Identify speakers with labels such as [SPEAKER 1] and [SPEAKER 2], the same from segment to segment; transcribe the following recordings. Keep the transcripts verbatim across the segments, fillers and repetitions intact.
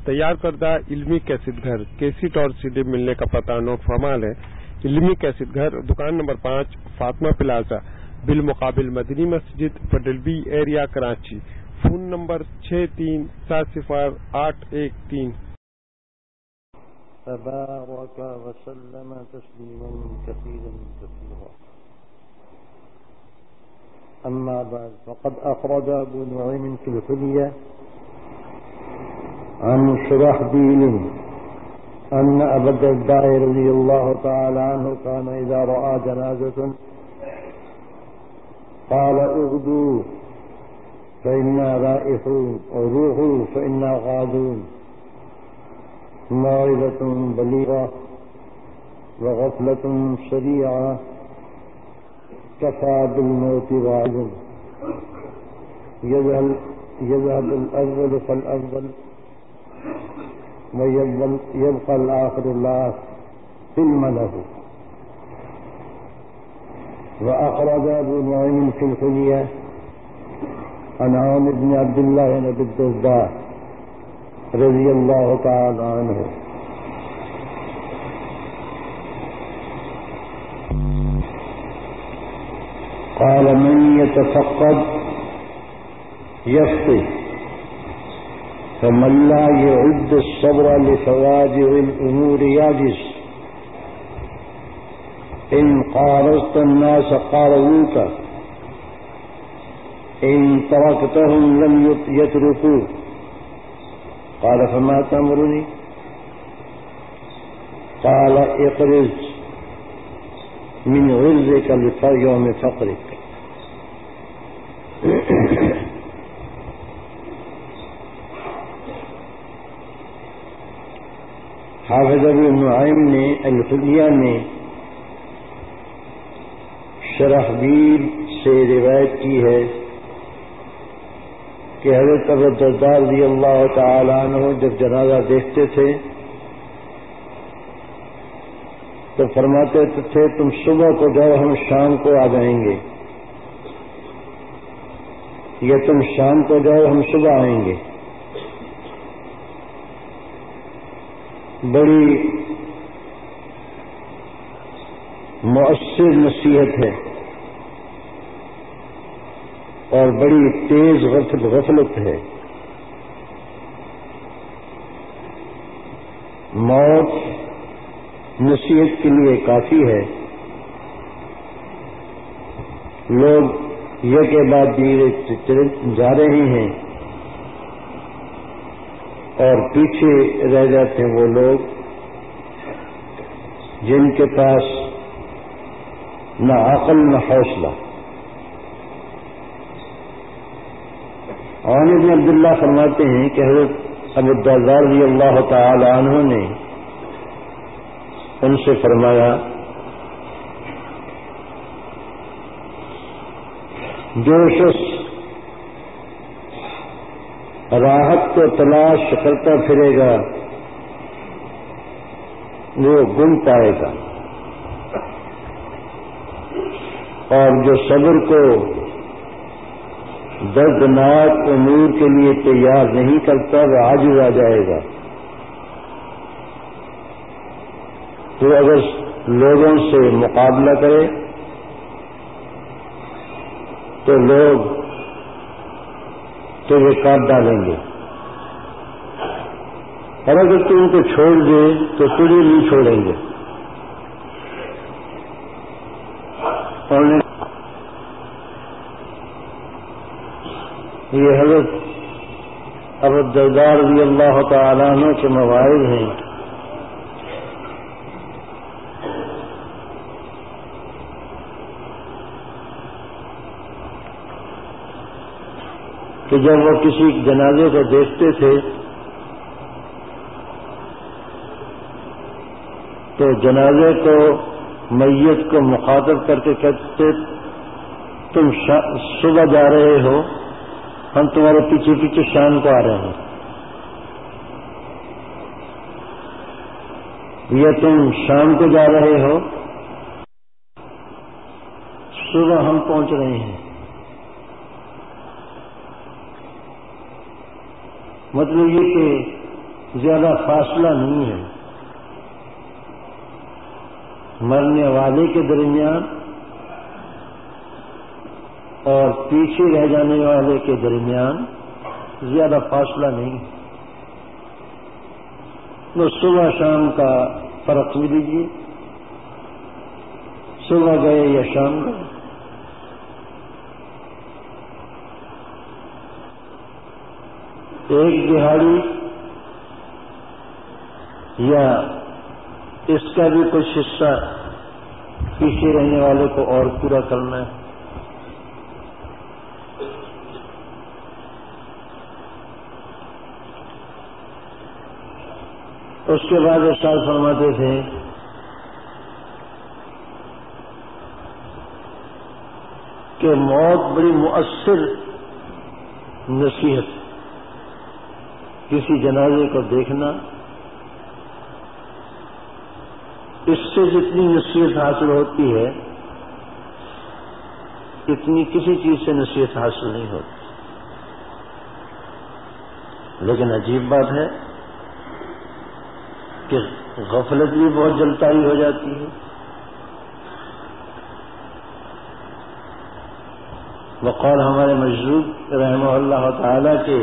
[SPEAKER 1] تیار کردہ علمی کیسٹ گھر کیسٹ اور سیڈی ملنے کا پتہ نوٹ فرما لیں۔ علمی کیسٹ گھر دکان نمبر پانچ فاطمہ پلازا بالمقابل مدنی مسجد پٹل B area Karachi. Phone number چھ تین سات صفر آٹھ ایک تین۔
[SPEAKER 2] تبارك وسلم تسليما كثيرا كثيرا. أما بعد فقد أخرج أبو نعيم في الحلية عن شرحبيل أن أبا الدرداء رضي الله تعالى عنه كان إذا رأى جنازة قال اغدوا فإنا رائحون وروحوا فإنا غادون. موعظة بليغة وغفلة سريعة كفى بالموت واعظ. يذهب الأول فالأول ويبقى الآخر لا علم له. وأخرج أبو نعيم في الحلية عن عون بن عبد الله بن أبي الدرداء رضي الله تعالى عنه قال من يتفقد يفقه فمن لا يعد الصبر لفواجع الأمور يعجز. إن قارصت الناس قارضوك إن تركتهم لم يتركوك. قال فما تأمرني؟ قال اقرز من غرزك ليوم فقرك. حافظ ابو نعیم نے الحلیہ میں شرحبیل سے روایت کی ہے کہ حضرت ابو الدرداء رضی اللہ تعالی عنہ جب جنازہ دیکھتے تھے تو فرماتے تھے تم صبح کو جاؤ ہم شام کو آ جائیں گے، یا تم شام کو جاؤ ہم صبح آئیں گے. بڑی مؤثر نصیحت ہے اور بڑی تیز غفلت ہے. موت نصیحت کے لیے کافی ہے. لوگ یہ کے بعد دیگر جا رہے ہیں اور پیچھے رہ جاتے ہیں وہ لوگ جن کے پاس نہ عقل نہ حوصلہ. عون بن عبداللہ فرماتے ہیں کہ حضرت ابو الدرداء رضی اللہ تعالی عنہ نے ان سے فرمایا جو شخص راحت کو تلاش کرتا پھرے گا وہ گم پائے گا، اور جو صبر کو دردناک امور کے لیے تیار نہیں کرتا وہ عاجز آ جائے گا. تو اگر لوگوں سے مقابلہ کرے تو لوگ تجھے کاٹ ڈالیں گے، اور اگر تو ان کو چھوڑ دے تو تجھے نہیں چھوڑیں گے. اور یہ حضرت ابو الدرداء رضی اللہ تعالیٰ عنہ کے مواعظ ہیں. کہ جب وہ کسی جنازے کو دیکھتے تھے تو جنازے کو میت کو مخاطب کر کے کہتے تم صبح جا رہے ہو ہم تمہارے پیچھے پیچھے شام کو آ رہے ہیں، یا تم شام کو جا رہے ہو صبح ہم پہنچ رہے ہیں. مطلب یہ کہ زیادہ فاصلہ نہیں ہے مرنے والے کے درمیان اور پیچھے رہ جانے والے کے درمیان زیادہ فاصلہ نہیں ہے. تو صبح شام کا فرق بھی لیجیے، صبح گئے یا شام گئے. ایک دہاڑی یا اس کا بھی کچھ حصہ پیچھے رہنے والے کو اور پورا کرنا ہے. اس کے بعد ارشاد فرماتے تھے کہ موت بڑی مؤثر نصیحت. کسی جنازے کو دیکھنا، اس سے جتنی نصیحت حاصل ہوتی ہے اتنی کسی چیز سے نصیحت حاصل نہیں ہوتی. لیکن عجیب بات ہے کہ غفلت بھی بہت جلدی ہو جاتی ہے. وقال ہمارے مجذوب رحمہ اللہ تعالی کے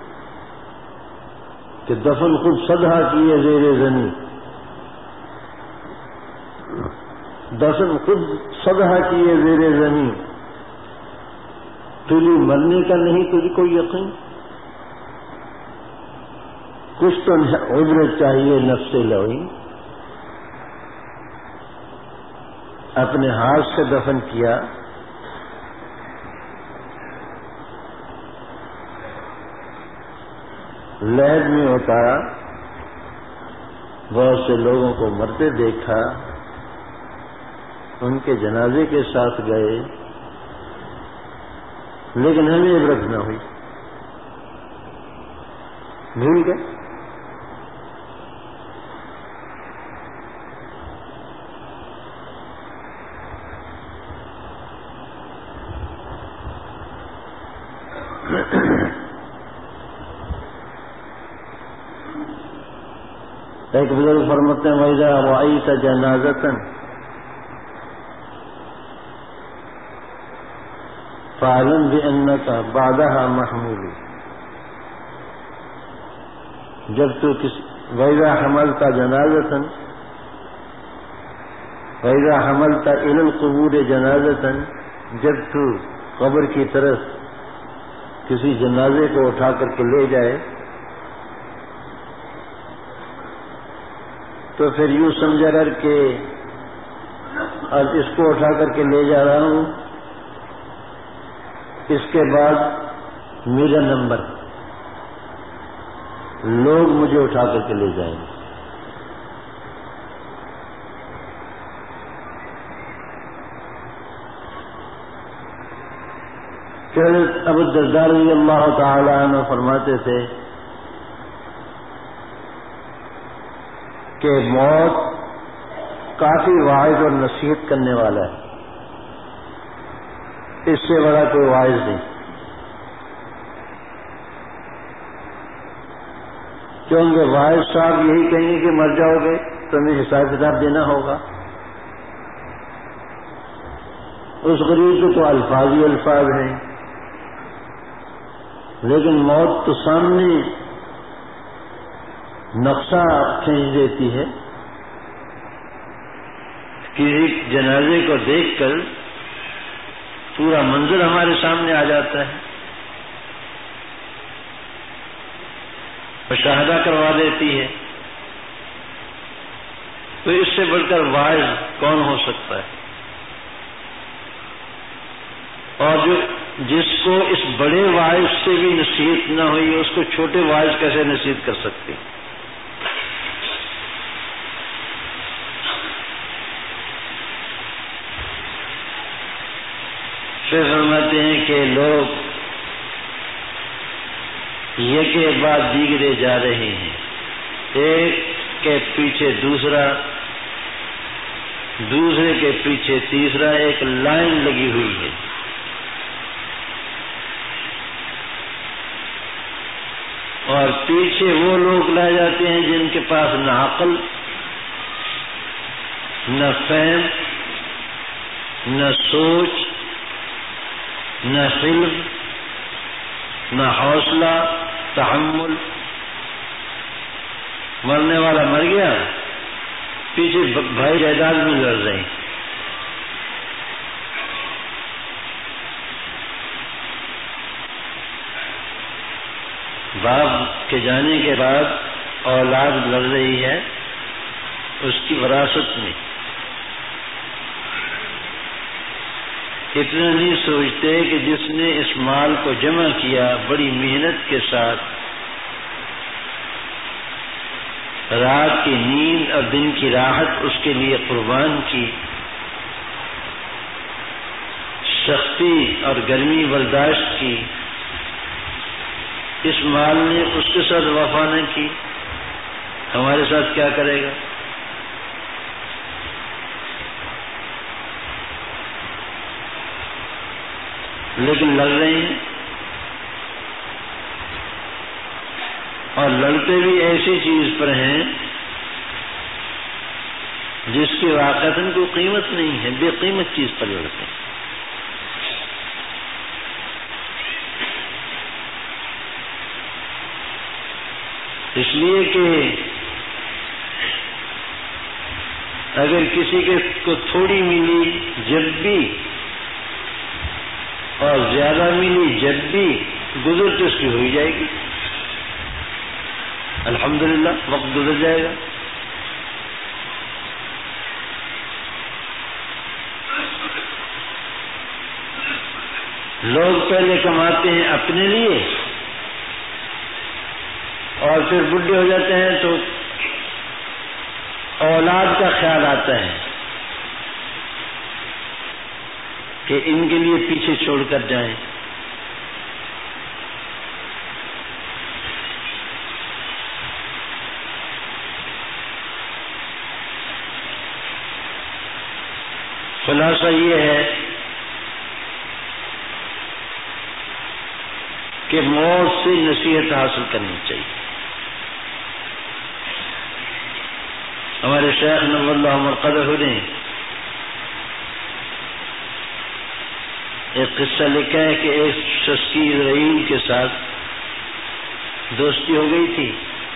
[SPEAKER 2] کہ دفن خود صدحہ کیے زیر زمین، دفن خود صدحہ کیے زیر زمین. تجھے مرنے کا نہیں تجھ کو یقین؟ کچھ تو عبرت چاہیے نفس لوئی. اپنے ہاتھ سے دفن کیا، لہد میں اتارا، بہت سے لوگوں کو مرتے دیکھا، ان کے جنازے کے ساتھ گئے، لیکن ہمیں عبرت نہ ہوئی، بھول گئے. ایک بزرگ فرماتے ہیں وَإِذَا رَأَيْتَ جَنَازَةً فَاعْلَمْ بِأَنَّكَ بَعْدَهَا مَحْمُولٌ. جب تو کسی وَإِذَا حَمَلْتَ جَنَازَةً وَإِذَا حَمَلْتَ إِلَى الْقُبُورِ جَنَازَةً، جب تو قبر کی طرف کسی جنازے کو اٹھا کر کے لے جائے تو پھر یوں سمجھا کر کے اب اس کو اٹھا کر کے لے جا رہا ہوں، اس کے بعد میرا نمبر، لوگ مجھے اٹھا کر کے لے جائیں گے. حضرت ابو الدرداء رضی اللہ تعالی عنہ فرماتے تھے کہ موت کافی واعظ اور نصیحت کرنے والا ہے، اس سے بڑا کوئی واعظ نہیں. کیونکہ واعظ صاحب یہی کہیں گے کہ مر جاؤ گے تمہیں حساب کتاب دینا ہوگا. اس غریب کے تو الفاظ ہی الفاظ ہیں، لیکن موت تو سامنے نقشہ کھینچ دیتی ہے. کسی جنازے کو دیکھ کر پورا منظر ہمارے سامنے آ جاتا ہے، مشاہدہ کروا دیتی ہے. تو اس سے بڑھ کر واعظ کون ہو سکتا ہے؟ اور جو جس کو اس بڑے واعظ سے بھی نصیحت نہ ہوئی اس کو چھوٹے واعظ کیسے نصیحت کر سکتے؟ پھر فرماتے ہیں کہ لوگ یہ کے بعد دیگرے جا رہے ہیں، ایک کے پیچھے دوسرا، دوسرے کے پیچھے تیسرا، ایک لائن لگی ہوئی ہے. اور پیچھے وہ لوگ لائے جاتے ہیں جن کے پاس نہ عقل، نہ فہم، نہ سوچ، نہ حلم، نہ حوصلہ، تحمل. مرنے والا مر گیا، پیچھے بھائی جائیداد میں لڑ رہے ہیں. باپ کے جانے کے بعد اولاد لڑ رہی ہے اس کی وراثت میں. اتنا نہیں سوچتے کہ جس نے اس مال کو جمع کیا بڑی محنت کے ساتھ، رات کی نیند اور دن کی راحت اس کے لیے قربان کی، سختی اور گرمی برداشت کی، اس مال نے اس کے ساتھ وفا نہ کی، ہمارے ساتھ کیا کرے گا؟ لیکن لڑ رہے ہیں، اور لڑتے بھی ایسی چیز پر ہیں جس کی واقعتاً کوئی قیمت نہیں ہے، بے قیمت چیز پر لڑتے ہیں. اس لیے کہ اگر کسی کے کو تھوڑی ملی جب بھی اور زیادہ ملی جب بھی، گزر تو اس کی ہو جائے گی. الحمدللہ وقت گزر جائے گا. لوگ پہلے کماتے ہیں اپنے لیے اور پھر بڈھے ہو جاتے ہیں تو اولاد کا خیال آتا ہے کہ ان کے لیے پیچھے چھوڑ کر جائیں. خلاصہ یہ ہے کہ موت سے نصیحت حاصل کرنی چاہیے. ہمارے شیخ نور اللہ مرقدہ نے ایک قصہ لکھا ہے کہ ایک شخص کی اسرائیل کے ساتھ دوستی ہو گئی تھی.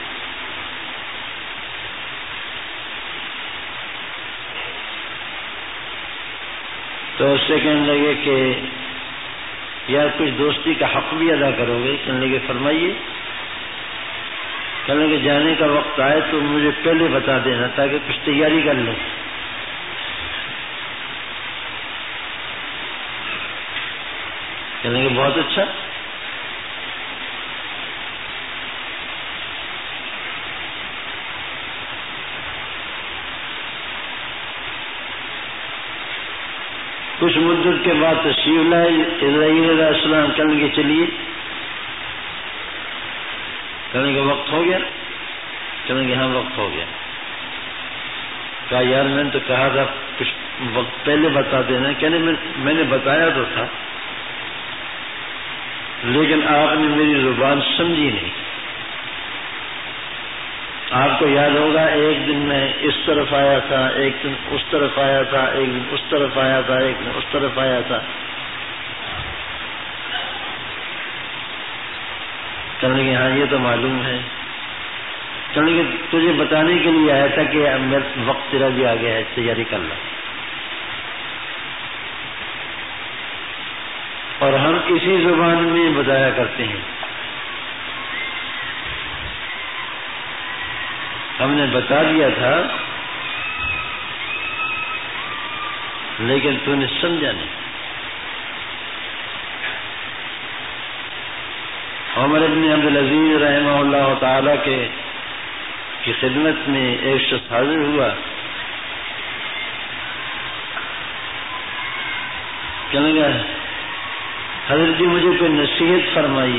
[SPEAKER 2] تو اس سے کہنے لگے کہ یار کچھ دوستی کا حق بھی ادا کرو گے؟ کہنے لگے فرمائیے. کہنے لگے جانے کا وقت آئے تو مجھے پہلے بتا دینا تاکہ کچھ تیاری کر لیں. کہنے لگے بہت اچھا. کچھ مدت کے بعد تشریف لائے اسرائیل علیہ السلام. کہنے لگے چلیے. کہنے لگے وقت ہو گیا؟ کہنے لگے ہاں وقت ہو گیا. کہا یار میں نے تو کہا تھا کچھ وقت پہلے بتا دینا. کہنے میں نے بتایا تو تھا لیکن آپ نے میری زبان سمجھی نہیں. آپ کو یاد ہوگا ایک دن میں اس طرف آیا تھا، ایک دن اس طرف آیا تھا، ایک دن اس طرف آیا تھا، ایک دن اس طرف آیا تھا. کہنے لگے ہاں یہ تو معلوم ہے. کہنے لگے تجھے بتانے کے لیے آیا تھا کہ وقت تیرا بھی آ گیا ہے، تیاری کر لو. اور ہم اسی زبان میں بتایا کرتے ہیں. ہم نے بتا دیا تھا لیکن تو نے سمجھا نہیں. عمر ابن عبدالعزیز رحمہ اللہ تعالی کے کی خدمت میں ایک شخص حاضر ہوا. کہنے لگا حضرت جی مجھے کوئی نصیحت فرمائیے.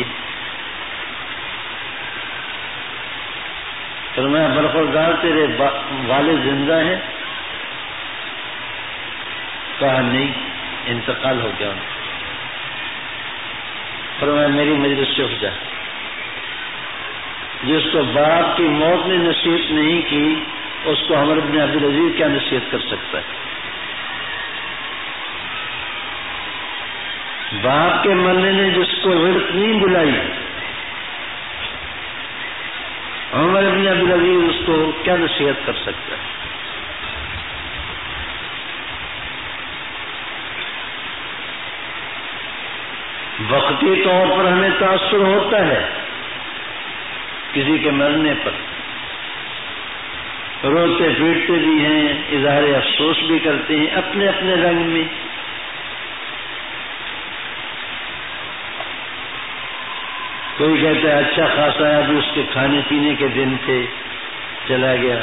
[SPEAKER 2] فرمایا برخوردار تیرے والد زندہ ہیں؟ کہا نہیں، انتقال ہو گیا. فرمایا میری مجلس سے اٹھ جا. جس کو باپ کی موت نے نصیحت نہیں کی اس کو عمر بن عبدالعزیز کیا نصیحت کر سکتا ہے؟ باپ کے مرنے نے جس کو رڑک نہیں بلائی عمر بن عبدالعزیز اس کو کیا نصیحت کر سکتا ہے؟ وقتی طور پر ہمیں تاثر ہوتا ہے کسی کے مرنے پر، روتے پیٹتے بھی ہیں، اظہار افسوس بھی کرتے ہیں اپنے اپنے رنگ میں۔ کوئی کہتا ہے اچھا خاصا ہے، ابھی اس کے کھانے پینے کے دن تھے چلا گیا،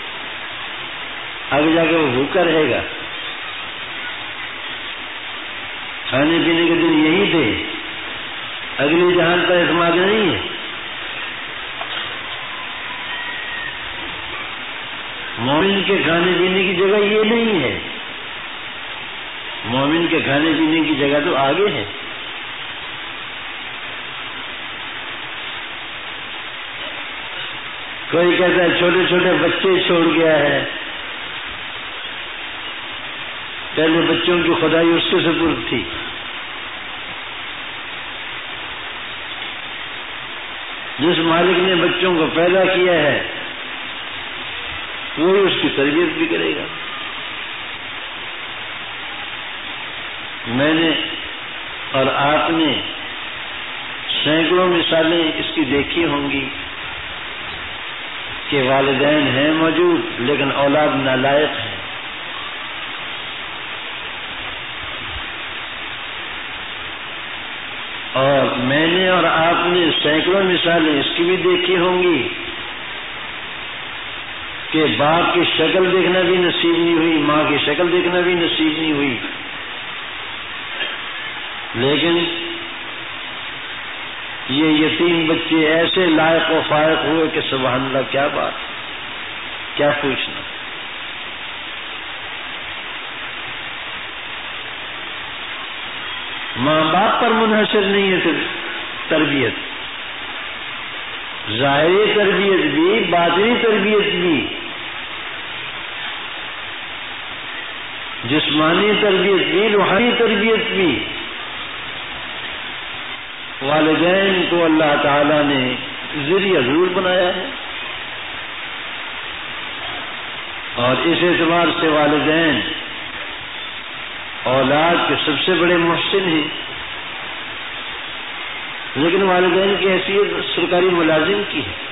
[SPEAKER 2] آگے جا کے وہ بھوکا رہے گا؟ کھانے پینے کے دن یہی تھے، اگلی جہان پر اعتماد نہیں ہے۔ مومن کے کھانے پینے کی جگہ یہ نہیں ہے، مومن کے کھانے پینے کی جگہ تو آگے ہے۔ کوئی کہتا ہے چھوٹے چھوٹے بچے چھوڑ گیا ہے، پہلے بچوں کی خدائی اس کے سپرد تھی، جس مالک نے بچوں کو پیدا کیا ہے وہی اس کی تربیت بھی کرے گا۔ میں نے اور آپ نے سینکڑوں مثالیں اس کی دیکھی ہوں گی کہ والدین ہیں موجود لیکن اولاد نالائق ہے۔ اور میں نے اور آپ نے سینکڑوں مثالیں اس کی بھی دیکھی ہوں گی کہ باپ کی شکل دیکھنا بھی نصیب نہیں ہوئی، ماں کی شکل دیکھنا بھی نصیب نہیں ہوئی، لیکن یہ یتیم بچے ایسے لائق و فائق ہوئے کہ سبحان اللہ، کیا بات، کیا پوچھنا۔ ماں باپ پر منحصر نہیں ہے تربیت، ظاہری تربیت بھی، باطنی تربیت بھی، جسمانی تربیت بھی، روحانی تربیت بھی۔ والدین کو اللہ تعالی نے ذریعہ ضرور بنایا ہے، اور اس اعتبار سے والدین اولاد کے سب سے بڑے محسن ہیں، لیکن والدین کی حیثیت سرکاری ملازم کی ہے۔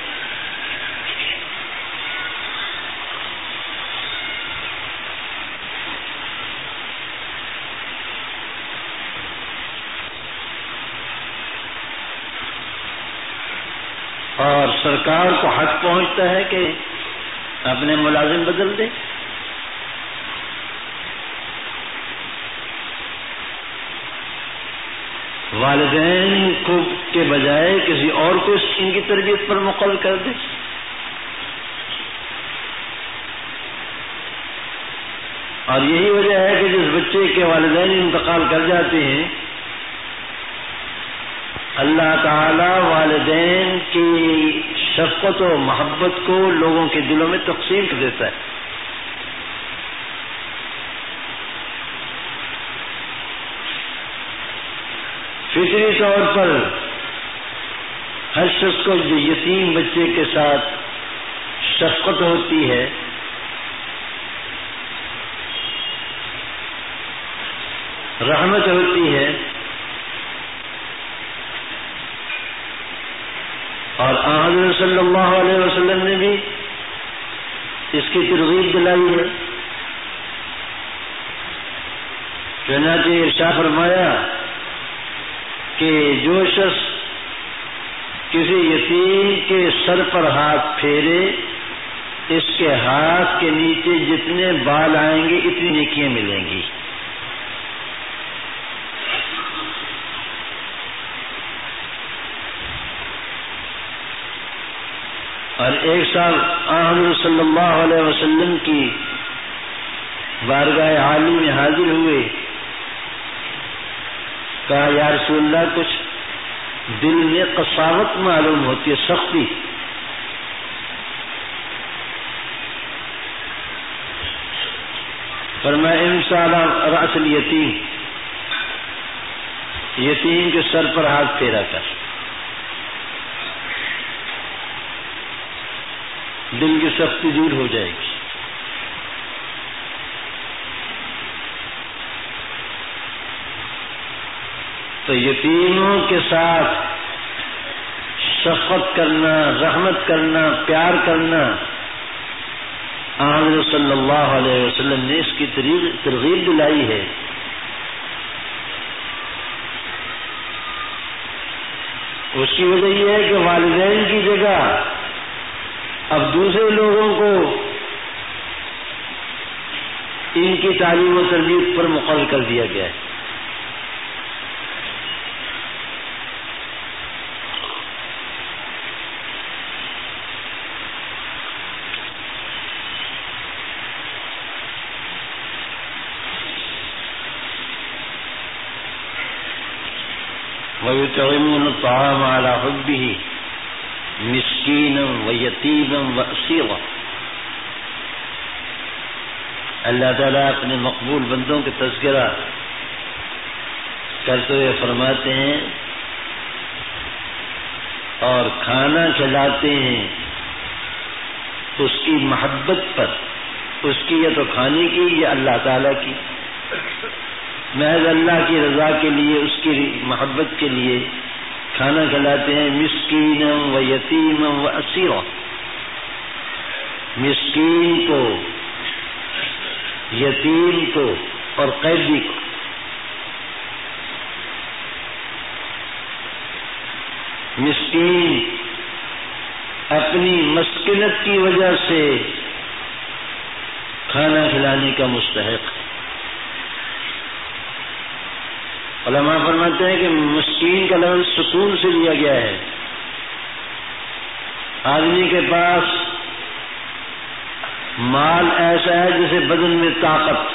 [SPEAKER 2] اور سرکار کو حق پہنچتا ہے کہ اپنے ملازم بدل دے۔ والدین کو کے بجائے کسی اور کو ان کی تربیت پر مقرر کر دے۔ اور یہی وجہ ہے کہ جس بچے کے والدین انتقال کر جاتے ہیں، اللہ تعالی والدین کی شفقت و محبت کو لوگوں کے دلوں میں تقسیم کر دیتا ہے۔ فطری طور پر ہر شخص کو جو یتیم بچے کے ساتھ شفقت ہوتی ہے، رحمت ہوتی ہے، اور حضرت صلی اللہ علیہ وسلم نے بھی اس کی ترغیب دلائی ہے۔ چنانچہ ارشاد فرمایا کہ جو شخص کسی یتیم کے سر پر ہاتھ پھیرے، اس کے ہاتھ کے نیچے جتنے بال آئیں گے اتنی نیکیاں ملیں گی۔ اور ایک سال حضرت صلی اللہ علیہ وسلم کی بارگاہ عالی میں حاضر ہوئے، کہا یا رسول اللہ کچھ دل میں قساوت معلوم ہوتی ہے، سختی، فرمایا امسح علی رأس الیتیم، یتیم کے سر پر ہاتھ پھیرا کر، دل کی سختی دور ہو جائے گی۔ تو یتیموں کے ساتھ شفقت کرنا، رحمت کرنا، پیار کرنا، حضرت صلی اللہ علیہ وسلم نے اس کی ترغیب دلائی ہے۔ اس کی وجہ یہ ہے کہ والدین کی جگہ اب دوسرے لوگوں کو ان کی تعلیم و تربیت پر مقرر کر دیا گیا ہے۔ وَيُطْعِمُونَ الطَّعَامَ عَلَى حُبِّهِ مِسْكِينًا وَيَتِيمًا وَأَسِيرًا۔ اللہ تعالیٰ اپنے مقبول بندوں کے تذکرہ کرتے ہوئے فرماتے ہیں اور کھانا کھلاتے ہیں اس کی محبت پر، اس کی یا تو کھانے کی یا اللہ تعالیٰ کی، محض اللہ کی رضا کے لیے، اس کی محبت کے لیے کھانا کھلاتے ہیں۔ مسکینا و یتیما و اسیرا، مسکین کو، یتیم کو اور قیدی کو۔ مسکین اپنی مسکنت کی وجہ سے کھانا کھلانے کا مستحق ہے۔ علماء فرماتے ہیں کہ مسکین کا لفظ سکون سے لیا گیا ہے۔ آدمی کے پاس مال ایسا ہے جیسے بدن میں طاقت،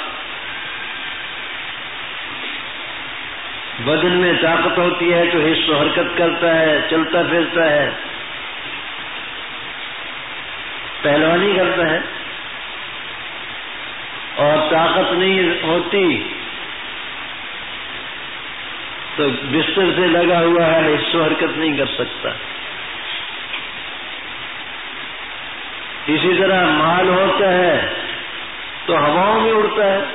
[SPEAKER 2] بدن میں طاقت ہوتی ہے تو حس و حرکت کرتا ہے، چلتا پھرتا ہے، پہلوانی کرتا ہے، اور طاقت نہیں ہوتی تو بستر سے لگا ہوا ہے، حس و حرکت نہیں کر سکتا۔ اسی طرح مال ہوتا ہے تو ہواؤں میں اڑتا ہے،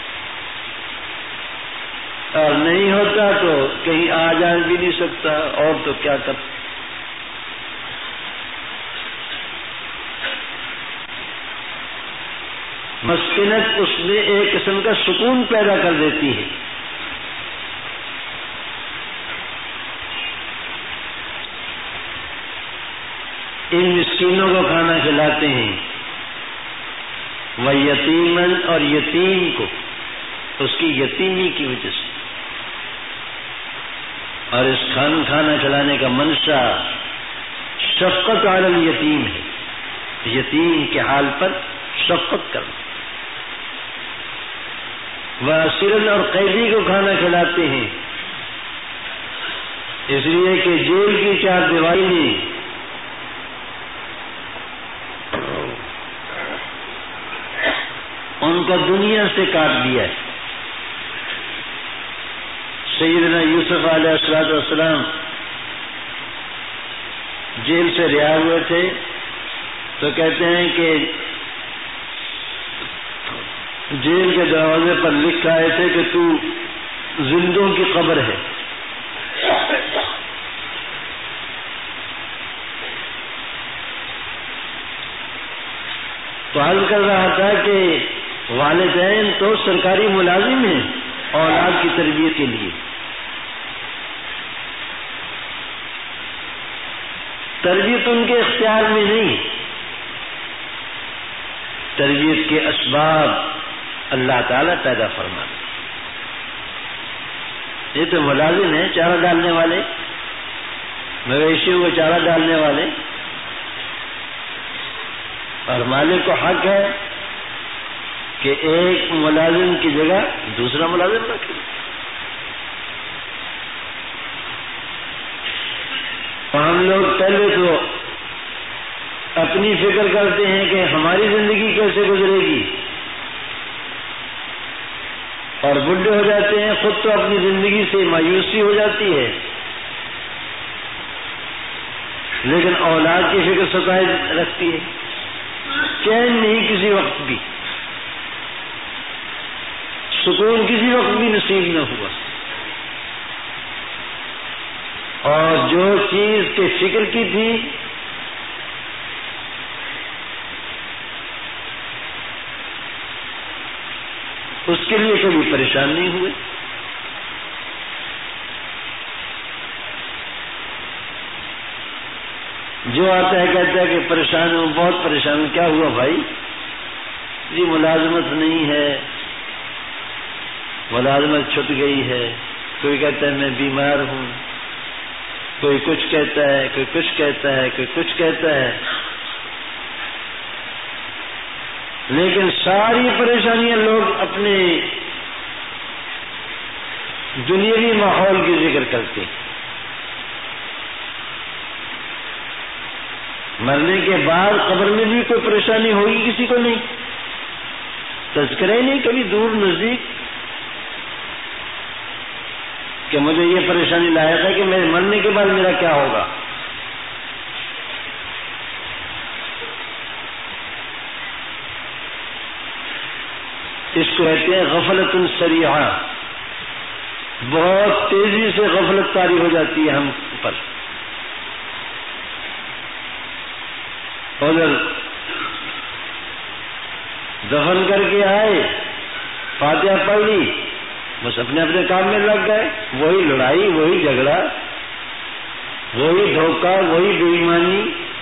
[SPEAKER 2] اور نہیں ہوتا تو کہیں آ جا بھی نہیں سکتا، اور تو کیا کر۔ مسکنت اس میں ایک قسم کا سکون پیدا کر دیتی ہے۔ ان مسکینوں کو کھانا کھلاتے ہیں، وہ یتیمن، اور یتیم کو اس کی یتیمی کی وجہ سے، اور اس کھان کھانا کھلانے کا منشا شفقت علی الیتیم ہے، یتیم کے حال پر شفقت کرنا۔ وہ اسیرن، اور قیدی کو کھانا کھلاتے ہیں اس لیے کہ جیل کی چار دیواری میں ان کو دنیا سے کاٹ دیا ہے۔ سیدنا یوسف علیہ الصلوۃ والسلام جیل سے رہا ہوئے تھے تو کہتے ہیں کہ جیل کے دروازے پر لکھ آئے تھے کہ تو زندوں کی قبر ہے۔ تو عرض کر رہا تھا کہ والدین تو سرکاری ملازم ہیں اولاد کی تربیت کے لیے، تربیت ان کے اختیار میں نہیں، تربیت کے اسباب اللہ تعالیٰ پیدا فرماتے۔ یہ تو ملازم ہیں، چارہ ڈالنے والے، مویشیوں کو چارہ ڈالنے والے، اور مالک کو حق ہے کہ ایک ملازم کی جگہ دوسرا ملازم رکھے۔ ہم لوگ پہلے تو اپنی فکر کرتے ہیں کہ ہماری زندگی کیسے گزرے گی، اور بڈھے ہو جاتے ہیں، خود تو اپنی زندگی سے مایوسی ہو جاتی ہے، لیکن اولاد کی فکر ستائے رکھتی ہے، چین نہیں کسی وقت بھی، سکون کسی وقت بھی نصیب نہ ہوا، اور جو چیز کے فکر کی تھی اس کے لیے کبھی پریشان نہیں ہوئے۔ جو آتا ہے کہتا ہے کہ پریشان ہوں، بہت پریشان ہوں، کیا ہوا بھائی؟ جی ملازمت نہیں ہے، ملازمت چھٹ گئی ہے، کوئی کہتا ہے میں بیمار ہوں، کوئی کچھ کہتا ہے، کوئی کچھ کہتا ہے، کوئی کچھ کہتا ہے، لیکن ساری پریشانیاں لوگ اپنے دنیاوی ماحول کی ذکر کرتے ہیں۔ مرنے کے بعد قبر میں بھی کوئی پریشانی ہوگی کسی کو نہیں، تذکرہ ہی نہیں کبھی دور نزدیک کہ مجھے یہ پریشانی لاحق ہے کہ میرے مرنے کے بعد میرا کیا ہوگا۔ اس کو کہتے ہیں غفلت سریعہ، بہت تیزی سے غفلت طاری ہو جاتی ہے ہم پر۔ ادھر دفن کر کے آئے، فاتحہ پڑھ لی، بس اپنے اپنے کام میں لگ گئے، وہی لڑائی، وہی جھگڑا، وہی دھوکہ، وہی بے ایمانی،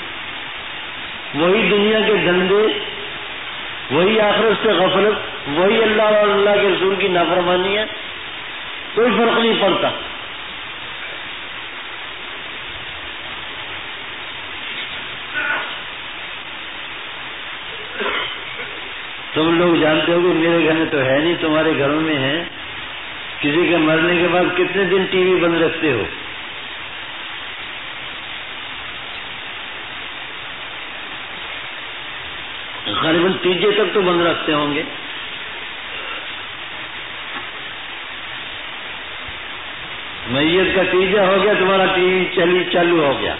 [SPEAKER 2] وہی دنیا کے دھندے، وہی آخرت سے غفلت، وہی اللہ اور اللہ کے رسول کی نافرمانی ہے، کوئی فرق نہیں پڑتا۔ تم لوگ جانتے ہو کہ میرے گھر میں تو ہے نہیں، تمہارے گھروں میں ہے، کسی کے مرنے کے بعد کتنے دن ٹی وی بند رکھتے ہو؟ غالباً تیجے تک تو بند رکھتے ہوں گے۔ میت کا تیجا ہو گیا، تمہارا ٹی وی چلی چالو ہو گیا۔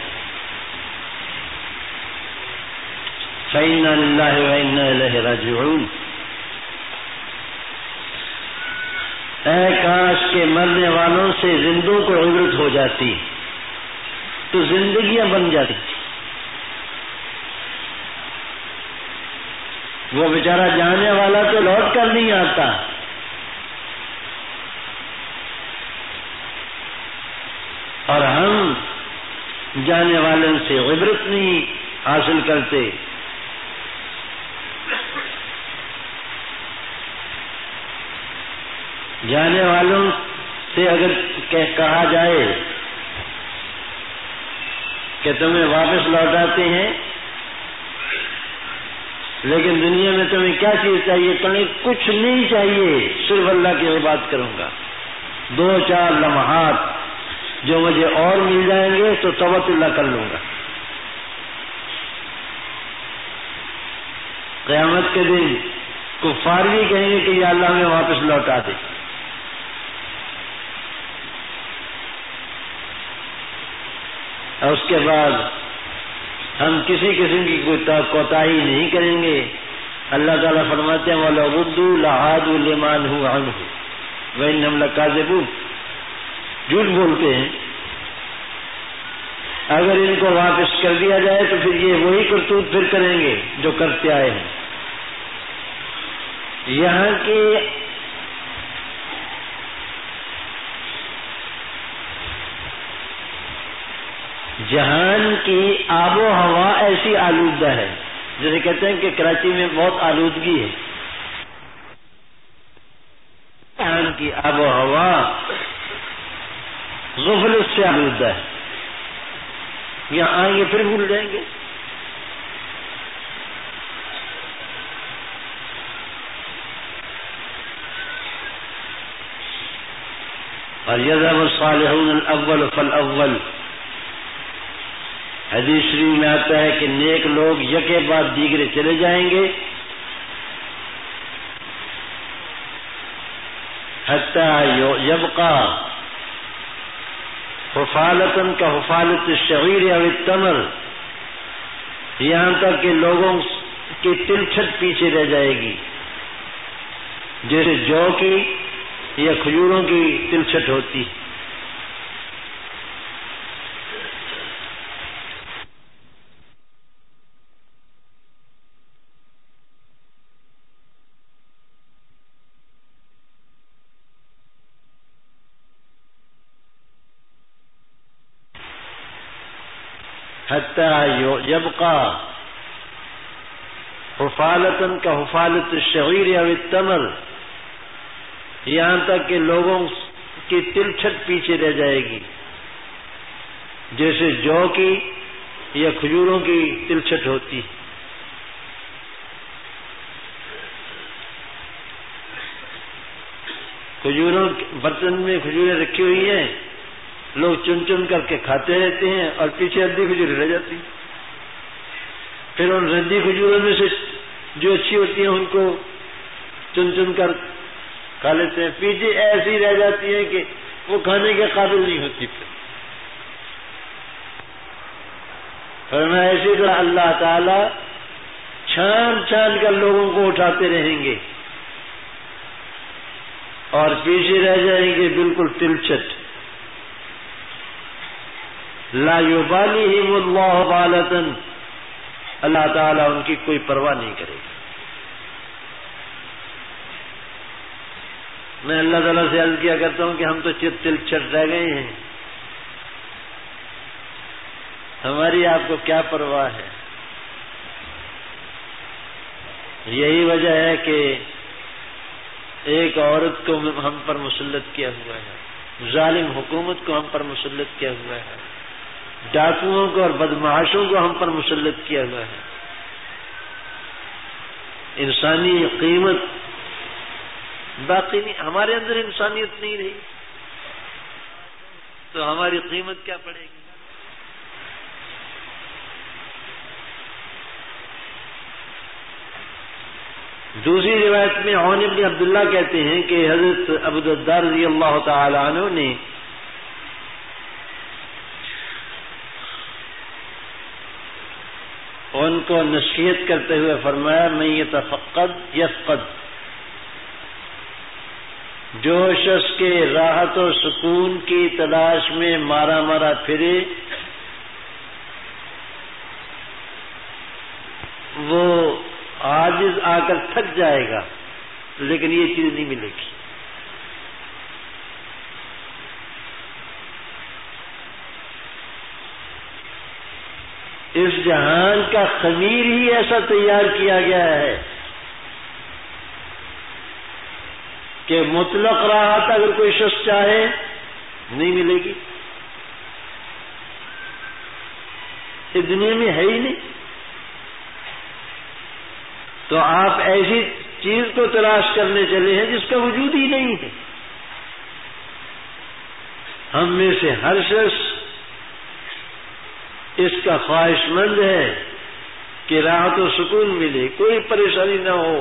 [SPEAKER 2] فَإِنَّا لِلَّهِ وَإِنَّا إِلَيْهِ رَاجِعُونَ۔ اے کاش کے مرنے والوں سے زندوں کو عبرت ہو جاتی تو زندگیاں بن جاتی۔ وہ بیچارہ جانے والا تو لوٹ کر نہیں آتا، اور ہم جانے والوں سے عبرت نہیں حاصل کرتے۔ جانے والوں سے اگر کہا جائے کہ تمہیں واپس لوٹاتے ہیں، لیکن دنیا میں تمہیں کیا چیز چاہیے؟ تمہیں کچھ نہیں چاہیے، صرف اللہ کی عبادت کروں گا، دو چار لمحات جو مجھے اور مل جائیں گے تو توبۃ اللہ کر لوں گا۔ قیامت کے دن کفار بھی کہیں گے کہ یا اللہ ہمیں واپس لوٹا دے۔ اور اس کے بعد ہم کسی قسم کی کوئی کوتاہی نہیں کریں گے۔ اللہ تعالیٰ فرماتے ہیں وَلَوْ رُدُّوا لَعَادُوا لِمَا نُهُوا عَنْهُ وَإِنَّهُمْ لَكَاذِبُونَ۔ جھوٹ بولتے ہیں، اگر ان کو واپس کر دیا جائے تو پھر یہ وہی کرتوت پھر کریں گے جو کرتے آئے ہیں۔ یہاں کے جہان کی آب و ہوا ایسی آلودہ ہے، جیسے کہتے ہیں کہ کراچی میں بہت آلودگی ہے، جہان کی آب و ہوا غفلت سے آلودہ ہے، یہاں آئیں گے پھر بھول جائیں گے۔ اور یذهب الصالحون الاول فالاول، حدیث شریف میں آتا ہے کہ نیک لوگ یکے بعد دیگرے چلے جائیں گے، حتی یبقى حفالتاً کا حفالت الشعیر او التمر، یہاں تک کہ لوگوں کی تلچھٹ پیچھے رہ جائے گی، جیسے جو کی یا کھجوروں کی تلچھٹ ہوتی۔ حتی یبقى حفالتاً کا حفالت الشعیر او التمر، یہاں تک کہ لوگوں کی تلچھٹ پیچھے رہ جائے گی، جیسے جو کی یا کھجوروں کی تلچھٹ ہوتی۔ کھجوروں برتن میں کھجوریں رکھی ہوئی ہیں، لوگ چن چن کر کے کھاتے رہتے ہیں اور پیچھے ردی کھجوریں رہ جاتی، پھر ان ردی کھجوروں میں سے جو اچھی ہوتی ہیں ان کو چن چن کر کھا لیتے ہیں، پیچھے ایسی رہ جاتی ہیں کہ وہ کھانے کے قابل نہیں ہوتی۔ فرمایا اسی طرح اللہ تعالی چھان چھان کر لوگوں کو اٹھاتے رہیں گے اور پیچھے رہ جائیں گے بالکل تلچھٹ۔ لا یبالیہم اللہ بالۃ، اللہ تعالیٰ ان کی کوئی پرواہ نہیں کرے گا۔ میں اللہ تعالیٰ سے عرض کیا کرتا ہوں کہ ہم تو چت تلچھٹ رہ گئے ہیں، ہماری آپ کو کیا پرواہ ہے؟ یہی وجہ ہے کہ ایک عورت کو ہم پر مسلط کیا ہوا ہے، ظالم حکومت کو ہم پر مسلط کیا ہوا ہے، ڈاکوؤں کو اور بدمعاشوں کو ہم پر مسلط کیا ہوا ہے۔ انسانی قیمت باقی نہیں، ہمارے اندر انسانیت نہیں رہی تو ہماری قیمت کیا پڑے گی؟ دوسری روایت میں عون ابن عبداللہ کہتے ہیں کہ حضرت ابو الدرداء رضی اللہ تعالی عنہ نے ان کو نصیحت کرتے ہوئے فرمایا من یتفقد یفقد، جو شخص کے راحت و سکون کی تلاش میں مارا مارا پھرے وہ عاجز آ کر تھک جائے گا، لیکن یہ چیز نہیں ملے گی۔ اس جہان کا خمیر ہی ایسا تیار کیا گیا ہے کہ مطلق راحت اگر کوئی شخص چاہے نہیں ملے گی، اس دنیا میں ہے ہی نہیں، تو آپ ایسی چیز کو تلاش کرنے چلے ہیں جس کا وجود ہی نہیں ہے۔ ہم میں سے ہر شخص اس کا خواہش مند ہے کہ راحت و سکون ملے، کوئی پریشانی نہ ہو،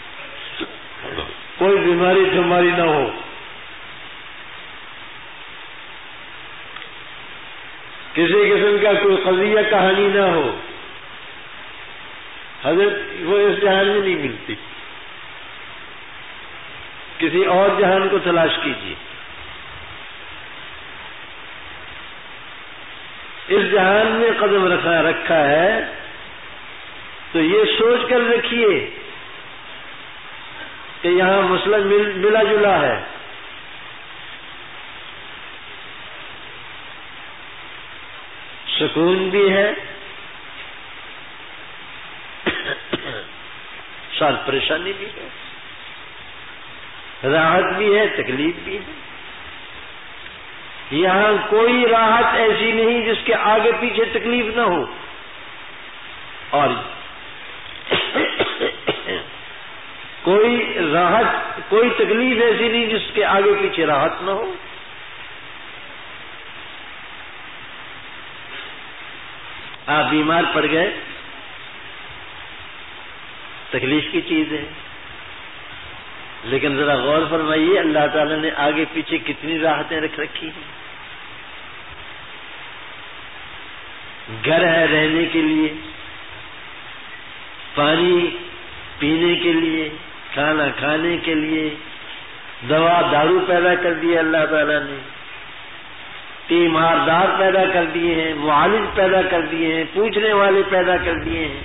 [SPEAKER 2] کوئی بیماری شماری نہ ہو، کسی قسم کا کوئی قضیہ کہانی نہ ہو۔ حضرت وہ اس جہان میں نہیں ملتی، کسی اور جہان کو تلاش کیجیے۔ اس جہان میں قدم رکھا رکھا ہے تو یہ سوچ کر رکھیے کہ یہاں مسئلہ مل ملا جلا ہے، سکون بھی ہے، ساتھ پریشانی بھی ہے، راحت بھی ہے، تکلیف بھی ہے۔ یہاں کوئی راحت ایسی نہیں جس کے آگے پیچھے تکلیف نہ ہو، اور کوئی راحت کوئی تکلیف ایسی نہیں جس کے آگے پیچھے راحت نہ ہو۔ آپ بیمار پڑ گئے، تکلیف کی چیز ہے، لیکن ذرا غور فرمائیے اللہ تعالیٰ نے آگے پیچھے کتنی راحتیں رکھ رکھی ہیں. گھر ہے رہنے کے لیے، پانی پینے کے لیے، کھانا کھانے کے لیے، دوا دارو پیدا کر دی اللہ تعالیٰ نے، تیماردار پیدا کر دیے ہیں، معالج پیدا کر دیے ہیں، پوچھنے والے پیدا کر دیے ہیں.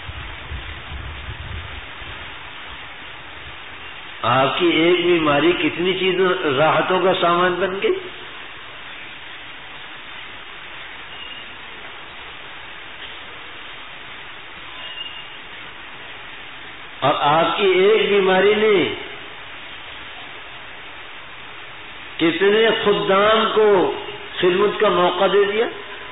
[SPEAKER 2] آپ کی ایک بیماری کتنی چیزوں راحتوں کا سامان بن گئی. اور آپ کی ایک بیماری نے کتنے خدام کو خدمت کا موقع دے دیا.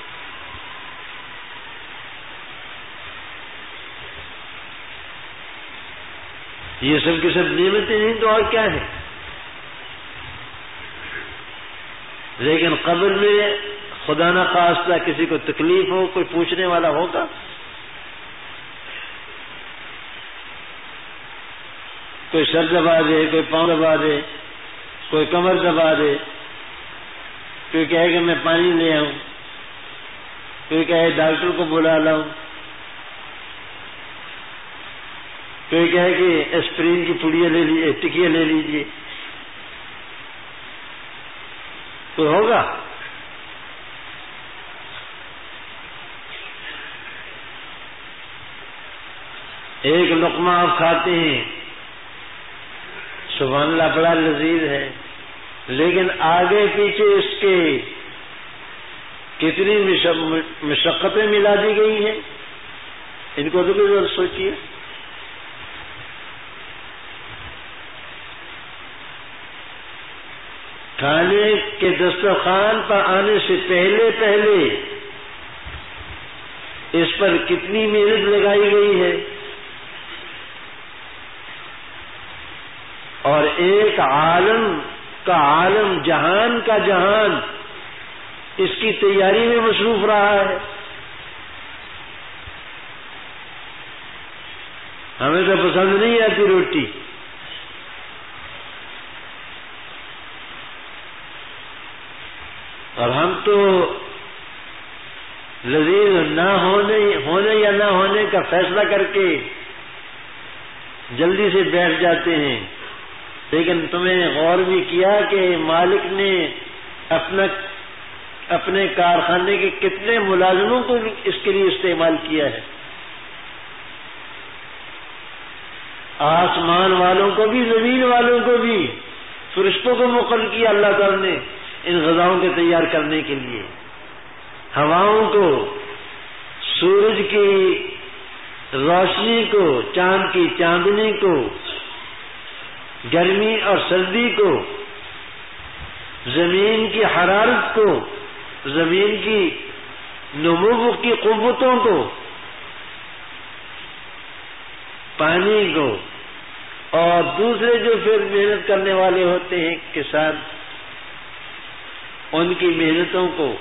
[SPEAKER 2] یہ سب کی سب نعمتیں نہیں تو اور کیا ہے. لیکن قبر میں خدا نہ خواستہ کسی کو تکلیف ہو، کوئی پوچھنے والا ہوگا؟ کوئی سر دبا دے، کوئی پاؤں دبا دے، کوئی کمر دبا دے، کوئی کہے کہ میں پانی لے آؤں، کوئی کہے ڈاکٹر کو بلا لاؤں، کوئی کہے کہ اسپرین کی پڑیاں لے لیجیے، ٹکیاں لے لیجیے. کوئی ہوگا؟ ایک لقمہ آپ کھاتے ہیں، سبحان اللہ بڑا لذیذ ہے، لیکن آگے پیچھے اس کے کتنی مشقتیں ملا دی گئی ہیں. ان کو تو بھی سوچیے. کھانے کے دسترخوان پر آنے سے پہلے پہلے اس پر کتنی محنت لگائی گئی ہے. اور ایک عالم کا عالم، جہان کا جہان اس کی تیاری میں مصروف رہا ہے. ہمیں تو پسند نہیں آتی روٹی، اور ہم تو لذیذ نہ ہونے ہونے یا نہ ہونے کا فیصلہ کر کے جلدی سے بیٹھ جاتے ہیں. لیکن تمہیں غور بھی کیا کہ مالک نے اپنا اپنے کارخانے کے کتنے ملازموں کو اس کے لیے استعمال کیا ہے. آسمان والوں کو بھی، زمین والوں کو بھی، فرشتوں کو مقرر کیا اللہ تعالی نے ان غذاؤں کے تیار کرنے کے لیے. ہواؤں کو، سورج کی روشنی کو، چاند کی چاندنی کو، گرمی اور سردی کو، زمین کی حرارت کو، زمین کی نمو کی قوتوں کو، پانی کو، اور دوسرے جو پھر محنت کرنے والے ہوتے ہیں کسان، ان کی محنتوں کو.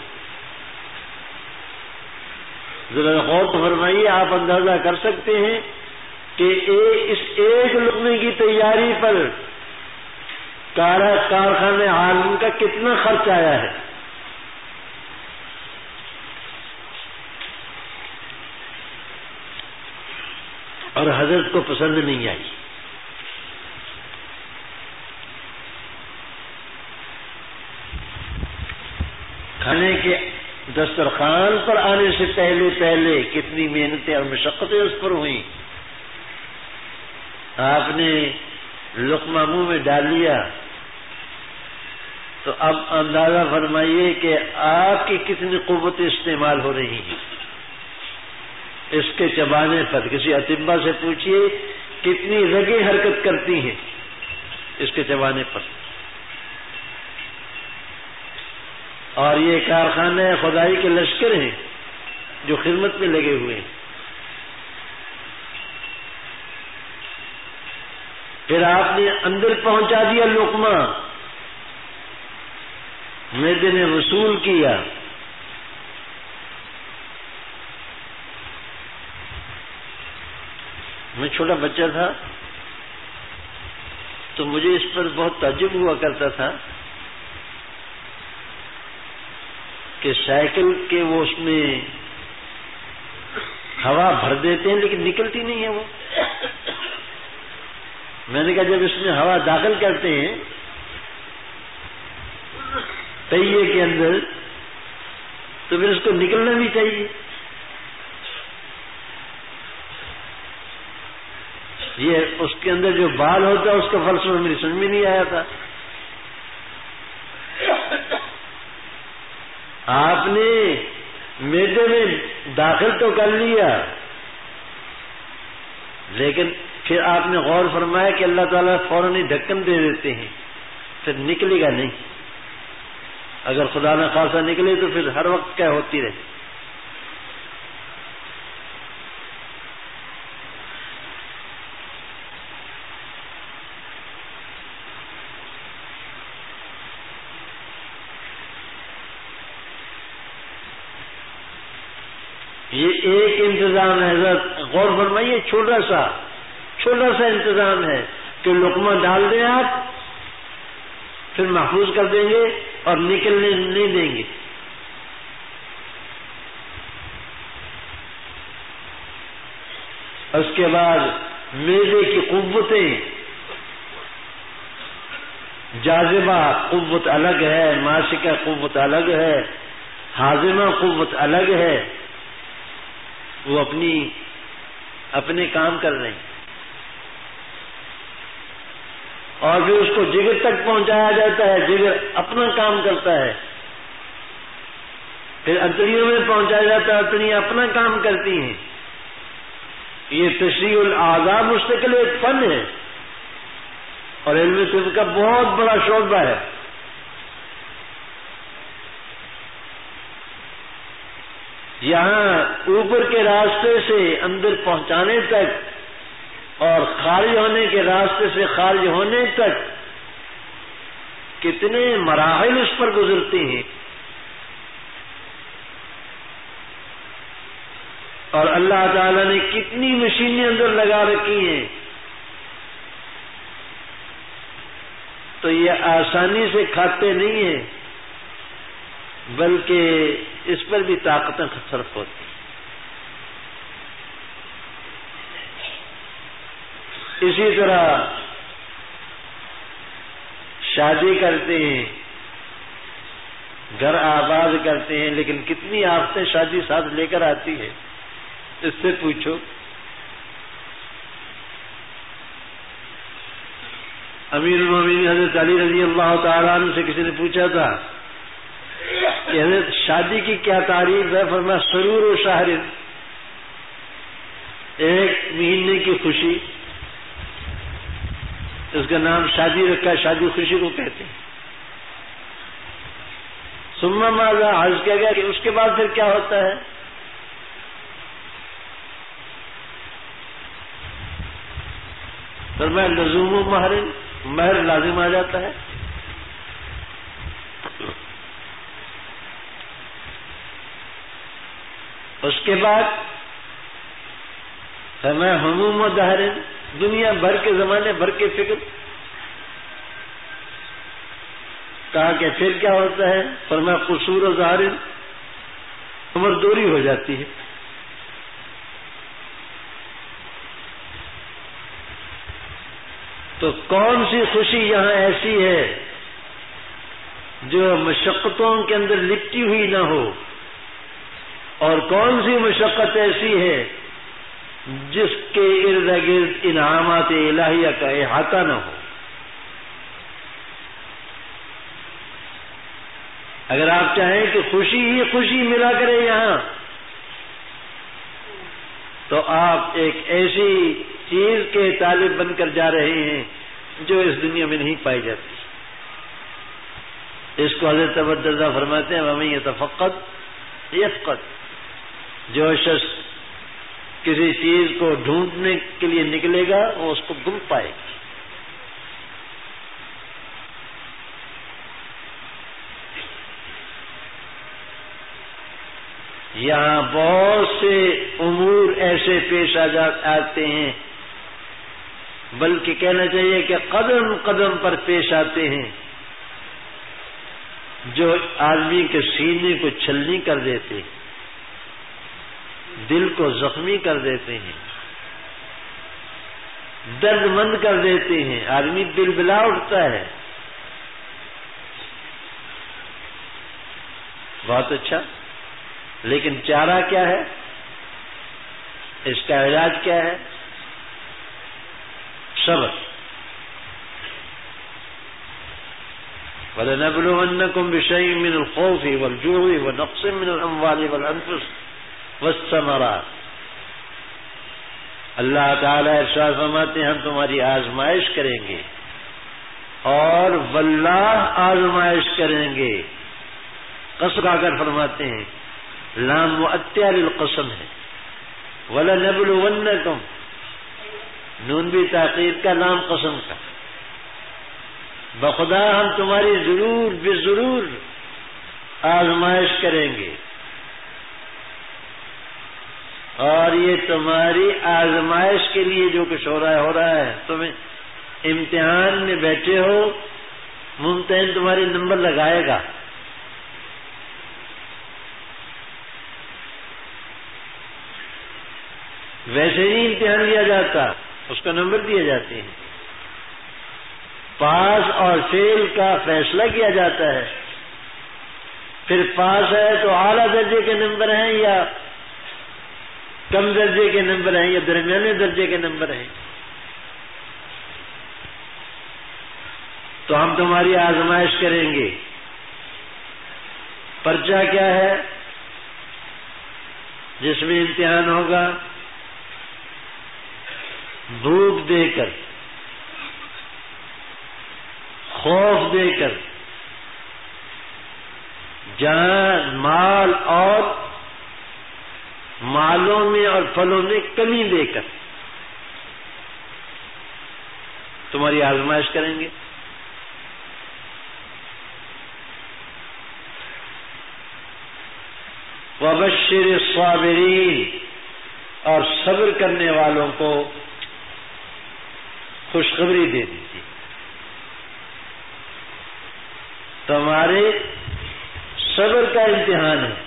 [SPEAKER 2] ذرا غور فرمائیے، آپ اندازہ کر سکتے ہیں کہ اس ایک لقمے کی تیاری پر کارخانے عالم کا کتنا خرچ آیا ہے. اور حضرت کو پسند نہیں آئی. کھانے کے دسترخوان پر آنے سے پہلے پہلے کتنی محنتیں اور مشقتیں اس پر ہوئیں. آپ نے لقمہ منہ میں ڈال لیا تو اب اندازہ فرمائیے کہ آپ کی کتنی قوتیں استعمال ہو رہی ہیں اس کے چبانے پر. کسی اطباء سے پوچھئے کتنی رگیں حرکت کرتی ہیں اس کے چبانے پر. اور یہ کارخانے خدائی کے لشکر ہیں جو خدمت میں لگے ہوئے ہیں. پھر آپ نے اندر پہنچا دیا لقمہ، معدے نے وصول کیا. میں چھوٹا بچہ تھا تو مجھے اس پر بہت تعجب ہوا کرتا تھا کہ سائیکل کے وہ اس میں ہوا بھر دیتے ہیں لیکن نکلتی نہیں ہے وہ. میں نے کہا جب اس میں ہوا داخل کرتے ہیں پہیے کے اندر تو پھر اس کو نکلنا بھی چاہیے. یہ اس کے اندر جو بال ہوتا ہے اس کا فلسفہ میری سمجھ میں نہیں آیا تھا. آپ نے میدے میں داخل تو کر لیا لیکن پھر آپ نے غور فرمایا کہ اللہ تعالیٰ فوراً ہی ڈھکن دے دیتے ہیں, پھر نکلے گا نہیں. اگر خدا نہ خاصہ نکلے تو پھر ہر وقت کیا ہوتی رہے. یہ ایک انتظام ہے حضرت, غور فرمائیے, چھوٹا سا چھوٹا سا انتظام ہے کہ لقمہ ڈال دیں آپ پھر محفوظ کر دیں گے اور نکلنے نہیں دیں گے. اس کے بعد میدے کی قوتیں, جاذبہ قوت الگ ہے, ماسکہ قوت الگ ہے, ہاضمہ قوت الگ ہے, وہ اپنی اپنے کام کر رہے ہیں. اور پھر اس کو جگر تک پہنچایا جاتا ہے, جگر اپنا کام کرتا ہے. پھر انتڑیوں میں پہنچایا جاتا ہے, انتڑیاں اپنا کام کرتی ہیں. یہ تشریح الاعضاء مستقل ایک فن ہے اور علم طب کا بہت بڑا شعبہ ہے. یہاں اوپر کے راستے سے اندر پہنچانے تک اور خارج ہونے کے راستے سے خارج ہونے تک کتنے مراحل اس پر گزرتے ہیں. اور اللہ تعالی نے کتنی مشینیں اندر لگا رکھی ہیں. تو یہ آسانی سے کھاتے نہیں ہیں بلکہ اس پر بھی طاقتیں صرف ہوتی ہیں. اسی طرح شادی کرتے ہیں, گھر آباد کرتے ہیں, لیکن کتنی آفتیں شادی ساتھ لے کر آتی ہے اس سے پوچھو. امیر المومنین حضرت علی رضی اللہ تعالیٰ عنہ سے کسی نے پوچھا تھا کہ حضرت شادی کی کیا تعریف ہے؟ فرمایا سرور و شہر, ایک مہینے کی خوشی, اس کا نام شادی رکھا, شادی خوشی کو کہتے ہیں. ثم ماذا, عرض کیا گیا کہ اس کے بعد پھر کیا ہوتا ہے؟ فرمایا لزوم و مہر, مہر لازم آ جاتا ہے. اس کے بعد فرمایا ہموم و دہر, دنیا بھر کے زمانے بھر کے فکر. کہا کہ پھر کیا ہوتا ہے؟ فرمایا قصور و ظاہر, عمر دوری ہو جاتی ہے. تو کون سی خوشی یہاں ایسی ہے جو مشقتوں کے اندر لپٹی ہوئی نہ ہو, اور کون سی مشقت ایسی ہے جس کے ارد گرد انعامات الہیہ کا احاطہ نہ ہو؟ اگر آپ چاہیں کہ خوشی ہی خوشی ملا کرے یہاں, تو آپ ایک ایسی چیز کے طالب بن کر جا رہے ہیں جو اس دنیا میں نہیں پائی جاتی. اس کو حضرت ابوالدرداء فرماتے ہیں وَمَن يَتَفَقَّدْ يَفْقَدْ, جو شخص کسی چیز کو ڈھونڈنے کے لیے نکلے گا وہ اس کو گم پائے گا. یہاں بہت سے امور ایسے پیش آ آتے ہیں بلکہ کہنا چاہیے کہ قدم قدم پر پیش آتے ہیں جو آدمی کے سینے کو چھلنی کر دیتے ہیں، دل کو زخمی کر دیتے ہیں، درد مند کر دیتے ہیں، آدمی دل بلا اٹھتا ہے. بہت اچھا، لیکن چارہ کیا ہے؟ اس کا علاج کیا ہے؟ صبر. وَلَنَبْلُوَنَّكُمْ بِشَيْءٍ مِّنَ الْخَوْفِ وَالْجُوعِ وَنَقْصٍ مِّنَ الْأَمْوَالِ وَالْأَنفُسِ وَالثَّمَرَاتِ. اللہ تعالیٰ ارشاد فرماتے ہیں ہم تمہاری آزمائش کریں گے، اور واللہ آزمائش کریں گے. قسم کھا کر فرماتے ہیں، لام مؤتیہ للقسم ہے. وَلَنَبْلُوَنَّكُمْ، نون بھی تاکید کا، لام قسم کا. بخدا ہم تمہاری ضرور بے ضرور آزمائش کریں گے، اور یہ تمہاری آزمائش کے لیے جو کچھ ہو رہا ہے ہو رہا ہے. تم امتحان میں بیٹھے ہو، ممتحن تمہارے نمبر لگائے گا. ویسے ہی امتحان لیا جاتا، اس کا نمبر دیے جاتے ہیں. پاس اور فیل کا فیصلہ کیا جاتا ہے. پھر پاس ہے تو اعلیٰ درجے کے نمبر ہیں یا کم درجے کے نمبر ہیں یا درمیانے درجے کے نمبر ہیں. تو ہم تمہاری آزمائش کریں گے. پرچہ کیا ہے جس میں امتحان ہوگا؟ بھوک دے کر، خوف دے کر، جان مال اور مالوں میں اور پھلوں میں کمی دے کر تمہاری آزمائش کریں گے. وَبَشِّرِ الصَّابِرِينَ، اور صبر کرنے والوں کو خوشخبری دے دیجیے. تمہارے صبر کا امتحان ہے.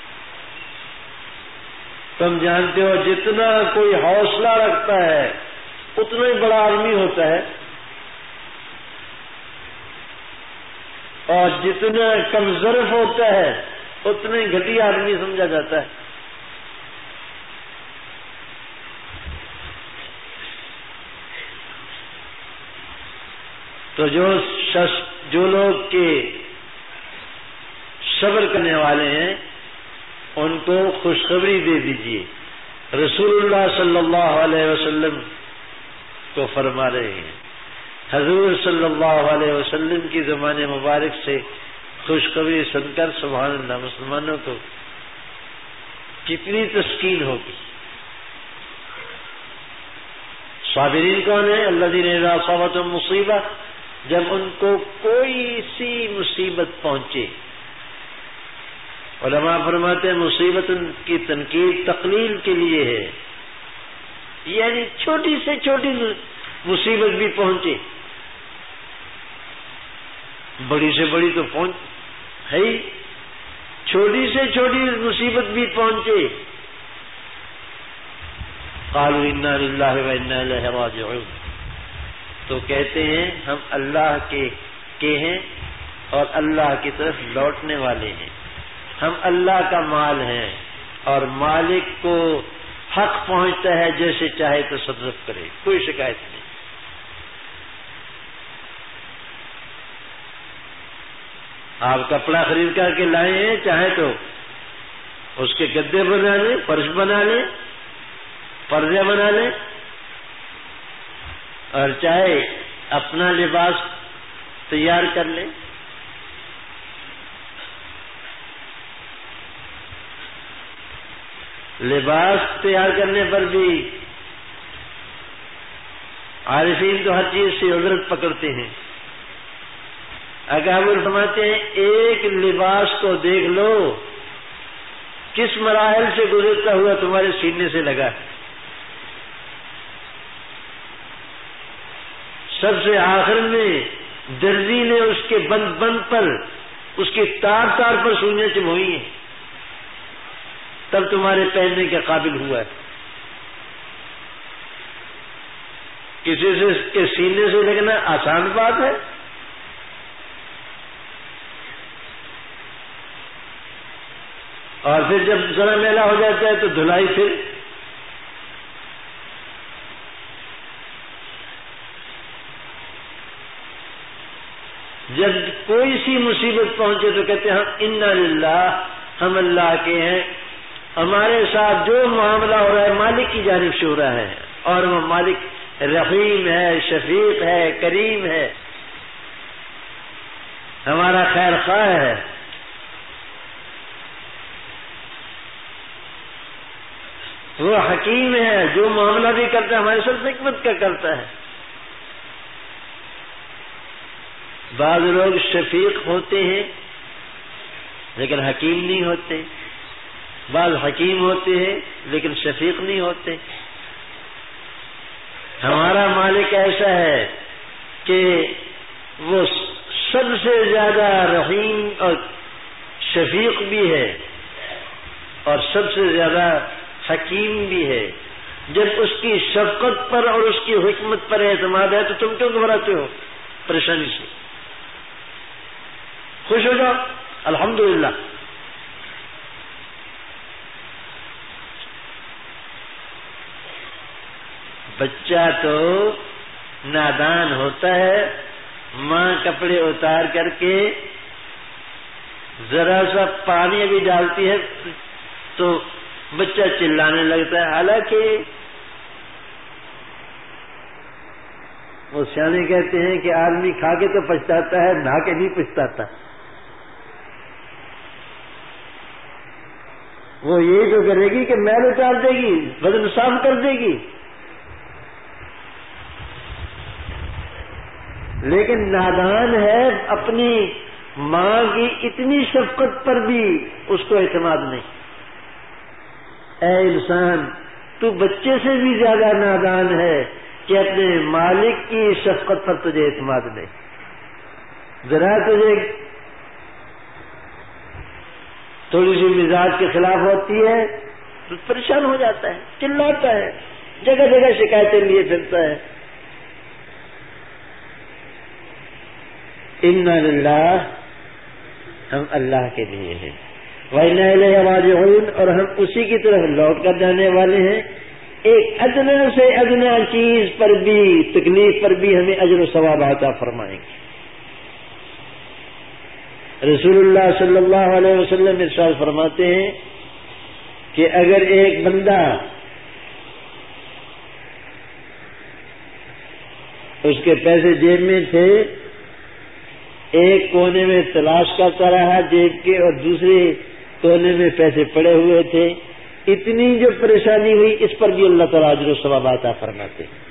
[SPEAKER 2] تم جانتے ہو جتنا کوئی حوصلہ رکھتا ہے اتنا ہی بڑا آدمی ہوتا ہے، اور جتنا کم ظرف ہوتا ہے اتنا ہی گھٹیا آدمی سمجھا جاتا ہے. تو جو شخص جو لوگ کے صبر کرنے والے ہیں ان کو خوشخبری دے دیجیے. رسول اللہ صلی اللہ علیہ وسلم کو فرما رہے ہیں. حضور صلی اللہ علیہ وسلم کی زبان مبارک سے خوشخبری سن کر سبحان اللہ مسلمانوں کو کتنی تسکین ہوگی. صابرین کون ہیں؟ الذین اذا اصابتهم مصیبہ، جب ان کو کوئی سی مصیبت پہنچے. علماء فرماتے ہیں مصیبت کی تنقید تقلیل کے لیے ہے، یعنی چھوٹی سے چھوٹی مصیبت بھی پہنچے، بڑی سے بڑی تو پہنچ ہے ہی، چھوٹی سے چھوٹی مصیبت بھی پہنچے. قالوا انا للہ و انا الیہ راجعون، تو کہتے ہیں ہم اللہ کے کے ہیں اور اللہ کی طرف لوٹنے والے ہیں. ہم اللہ کا مال ہیں اور مالک کو حق پہنچتا ہے جیسے چاہے تصرف کرے، کوئی شکایت نہیں. آپ کپڑا خرید کر کے لائے ہیں، چاہے تو اس کے گدے بنا لیں، فرش بنا لیں، پردے بنا لیں، اور چاہے اپنا لباس تیار کر لیں. لباس تیار کرنے پر بھی عارفین تو ہر چیز سے عذرت پکڑتے ہیں. اکابر فرماتے ہیں ایک لباس کو دیکھ لو کس مراحل سے گزرتا ہوا تمہارے سینے سے لگا ہے. سب سے آخر میں درزی نے اس کے بند بند پر، اس کی تار تار پر سوئیاں چبھوئی ہیں، تب تمہارے پہننے کے قابل ہوا ہے۔ کسی سے کے سینے سے لگنا آسان بات ہے؟ اور پھر جب ذرا میلا ہو جاتا ہے تو دھلائی پھر جب کوئی سی مصیبت پہنچے تو کہتے ہیں ہم انا للہ، ہم اللہ کے ہیں، ہمارے ساتھ جو معاملہ ہو رہا ہے مالک کی جانب سے ہو رہا ہے، اور وہ مالک رحیم ہے، شفیق ہے، کریم ہے، ہمارا خیر خواہ ہے۔ وہ حکیم ہے، جو معاملہ بھی کرتا ہے ہمارے ساتھ حکمت کا کرتا ہے۔ بعض لوگ شفیق ہوتے ہیں لیکن حکیم نہیں ہوتے، بعض حکیم ہوتے ہیں لیکن شفیق نہیں ہوتے۔ ہمارا مالک ایسا ہے کہ وہ سب سے زیادہ رحیم اور شفیق بھی ہے اور سب سے زیادہ حکیم بھی ہے۔ جب اس کی شفقت پر اور اس کی حکمت پر اعتماد ہے تو تم کیوں گھبراتے ہو پریشانی سے؟ خوش ہو جاؤ، الحمدللہ۔ بچہ تو نادان ہوتا ہے، ماں کپڑے اتار کر کے ذرا سا پانی بھی ڈالتی ہے تو بچہ چلانے لگتا ہے، حالانکہ وہ سیانے کہتے ہیں کہ آدمی کھا کے تو پچھتاتا ہے، نہا کے نہیں پچھتاتا۔ وہ یہی تو کرے گی کہ میل اتار دے گی، وزن صاف کر دے گی، لیکن نادان ہے، اپنی ماں کی اتنی شفقت پر بھی اس کو اعتماد نہیں۔ اے انسان، تو بچے سے بھی زیادہ نادان ہے کہ اپنے مالک کی شفقت پر تجھے اعتماد نہیں۔ ذرا تجھے تھوڑی سی مزاج کے خلاف ہوتی ہے تو پریشان ہو جاتا ہے، چلاتا ہے، جگہ جگہ شکایتیں لیے پھرتا ہے۔ انا للہ، ہم اللہ کے لیے ہیں، وَإِنَّا إِلَيْهِ رَاجِعُونَ، اور ہم اسی کی طرف لوٹ کر جانے والے ہیں۔ ایک ادنا سے ادنا چیز پر بھی، تکلیف پر بھی ہمیں اجر و ثواب عطا فرمائیں گے۔ رسول اللہ صلی اللہ علیہ وسلم ارشاد فرماتے ہیں کہ اگر ایک بندہ اس کے پیسے جیب میں تھے، ایک کونے میں تلاش کرتا رہا جیب کے اور دوسرے کونے میں پیسے پڑے ہوئے تھے، اتنی جو پریشانی ہوئی اس پر بھی اللہ تعالیٰ اجر و ثواب عطا فرماتے ہیں۔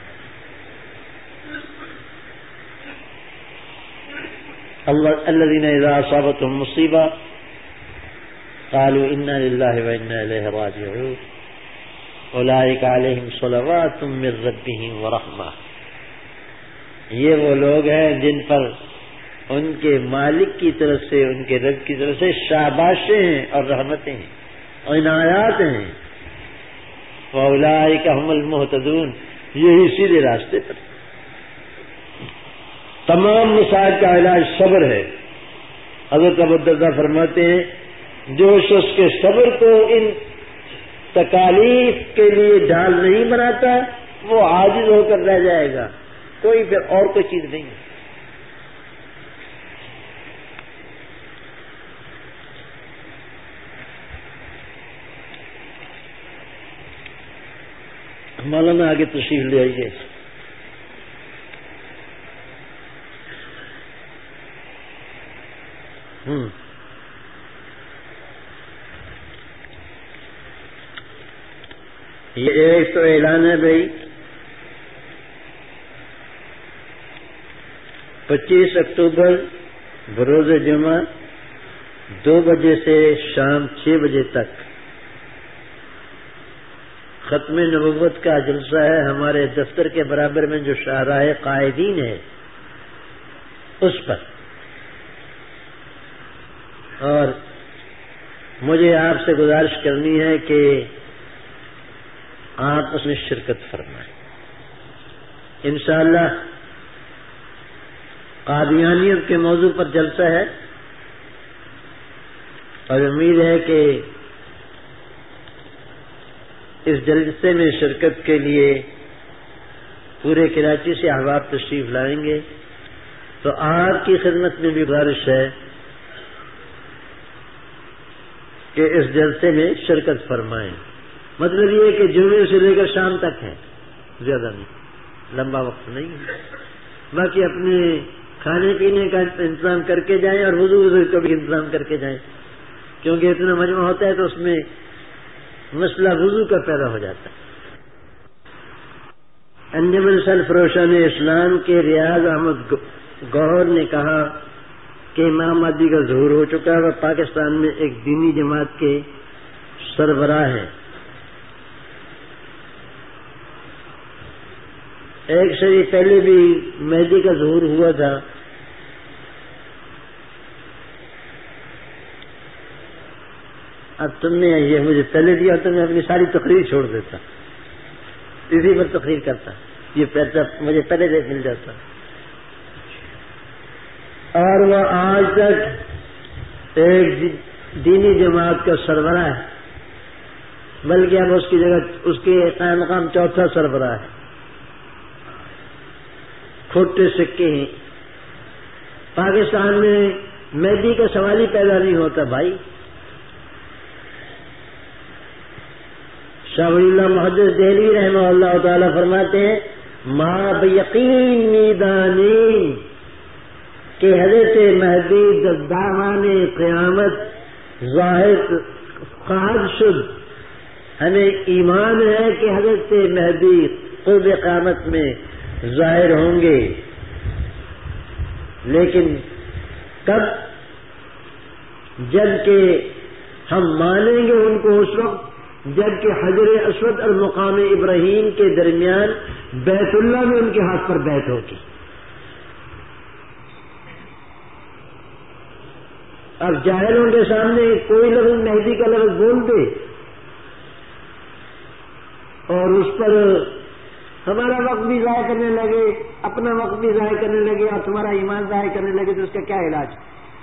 [SPEAKER 2] الذين اذا اصابتهم مصیبہ قالوا انا للہ وانا الیہ راجعون اولئک علیہم صلوات من ربهم ورحمہ، یہ وہ لوگ ہیں جن پر ان کے مالک کی طرف سے، ان کے رب کی طرف سے شاباشیں ہیں اور رحمتیں ہیں، عنایات ہیں۔ واولئک هم المہتدون، یہی سیدھے راستے پر۔ تمام مسائل کا علاج صبر ہے۔ حضرت ابو الدرداء فرماتے ہیں جو شخص کے صبر کو ان تکالیف کے لیے ڈھال نہیں بناتا وہ عاجز ہو کر رہ جائے گا، کوئی پھر اور کوئی چیز نہیں ہے۔ مولانا آگے تشریف لے آئیے۔ ہوں یہ ایک تو اعلان ہے بھائی، پچیس اکتوبر بروز جمعہ دو بجے سے شام چھ بجے تک ختم نبوت کا جلسہ ہے ہمارے دفتر کے برابر میں جو شاہراہ قائدین ہے اس پر، اور مجھے آپ سے گزارش کرنی ہے کہ آپ اس میں شرکت فرمائیں۔ انشاءاللہ قادیانیت کے موضوع پر جلسہ ہے، اور امید ہے کہ اس جلسے میں شرکت کے لیے پورے کراچی سے احباب تشریف لائیں گے، تو آپ کی خدمت میں بھی گزارش ہے کہ اس جلسے میں شرکت فرمائیں۔ مطلب یہ ہے کہ جمعے سے لے کر شام تک ہے، زیادہ نہیں، لمبا وقت نہیں ہے۔ باقی اپنے کھانے پینے کا انتظام کر کے جائیں اور وضو وضو کا بھی انتظام کر کے جائیں، کیونکہ اتنا مجمع ہوتا ہے تو اس میں مسئلہ وضو کا پیدا ہو جاتا ہے۔ انجمن سرفروشان اسلام کے ریاض احمد گوہر نے کہا کہ امام مہدی کا ظہور ہو چکا ہے، وہ پاکستان میں ایک دینی جماعت کے سربراہ ہیں۔ ایک صدی پہلے بھی مہدی کا ظہور ہوا تھا، اب تم نے یہ مجھے پہلے دیا تو میں اپنی ساری تقریر چھوڑ دیتا، اسی پر تقریر کرتا، یہ پیسہ مجھے پہلے سے مل جاتا۔ اور وہ آج تک ایک دینی جماعت کا سربراہ ہے، بلکہ اب اس کی جگہ اس کے قائم مقام چوتھا سربراہ ہے۔ کھوٹے سکے ہیں پاکستان میں، مہدی کا سوال ہی پیدا نہیں ہوتا بھائی۔ شاہ ولی اللہ محدث دہلوی رحمہ اللہ تعالی فرماتے ہیں ما بیقین میدانی کہ حضرت مہدی دامان قیامت ظاہر خواہد شد، ہمیں ایمان ہے کہ حضرت مہدی قرب قیامت میں ظاہر ہوں گے، لیکن کب؟ جب کہ ہم مانیں گے ان کو اس وقت جب کہ حجر اسود اور مقام ابراہیم کے درمیان بیت اللہ میں ان کے ہاتھ پر بیعت ہوگی۔ اب جاہلوں کے سامنے کوئی لفظ مہدی کا لفظ بول دے اور اس پر ہمارا وقت بھی ضائع کرنے لگے، اپنا وقت بھی ضائع کرنے لگے اور تمہارا ایمان ضائع کرنے لگے، تو اس کا کیا علاج؟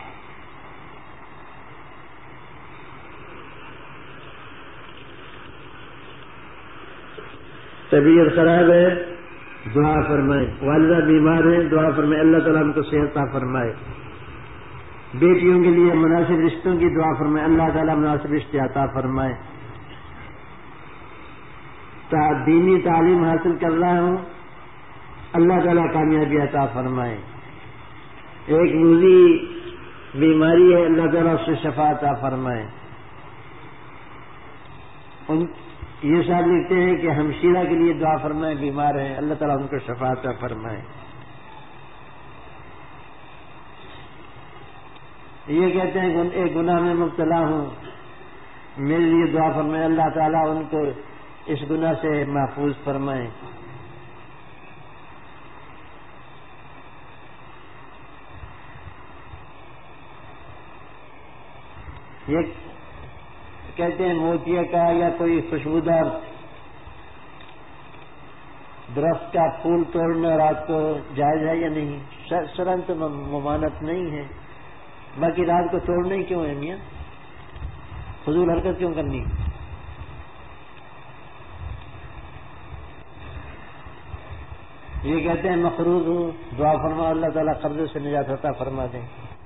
[SPEAKER 2] طبیعت خراب ہے، دعا فرمائے۔ والدہ بیمار ہیں، دعا فرمائے اللہ تعالیٰ ان کو صحت عطا فرمائے۔ بیٹیوں کے لیے مناسب رشتوں کی دعا فرمائے، اللہ تعالیٰ مناسب رشتے عطا فرمائے۔ دینی تعلیم حاصل کر رہا ہوں، اللہ تعالیٰ کامیابی عطا فرمائے۔ ایک روزی بیماری ہے، اللہ تعالیٰ اس سے شفا عطا فرمائے۔ ان یہ صاحب لکھتے ہیں کہ ہمشیرہ کے لیے دعا فرمائے، بیمار ہیں، اللہ تعالیٰ ان کو شفا عطا فرمائے۔ یہ کہتے ہیں کہ ایک گناہ میں مبتلا ہوں، میرے لیے دعا فرمائے، اللہ تعالیٰ ان کو اس گناہ سے محفوظ فرمائے۔ یہ کہتے ہیں موتیا کا یا کوئی خوشبودار درخت کا پھول توڑنا رات کو جائز ہے یا نہیں؟ شرعاً تو ممانعت نہیں ہے، باقی رات کو توڑنا ہی کیوں ہے میاں؟ فضول حرکت کیوں کرنی؟ یہ کہتے ہیں مقروض ہوں، دعا فرما اللہ تعالیٰ قرضے سے نجات عطا فرما دیں۔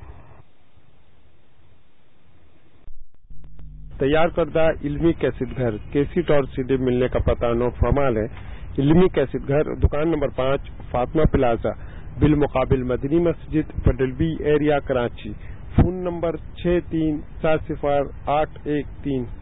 [SPEAKER 1] تیار کردہ علمی کیسٹ گھر کیسٹ اور سی ڈی ملنے کا پتہ نو فرمال ہے۔ علمی کیسٹ گھر دکان نمبر پانچ فاطمہ پلازا بالمقابل مدنی مسجد پڈل B area Karachi. Phone number چھ تین سات صفر آٹھ ایک تین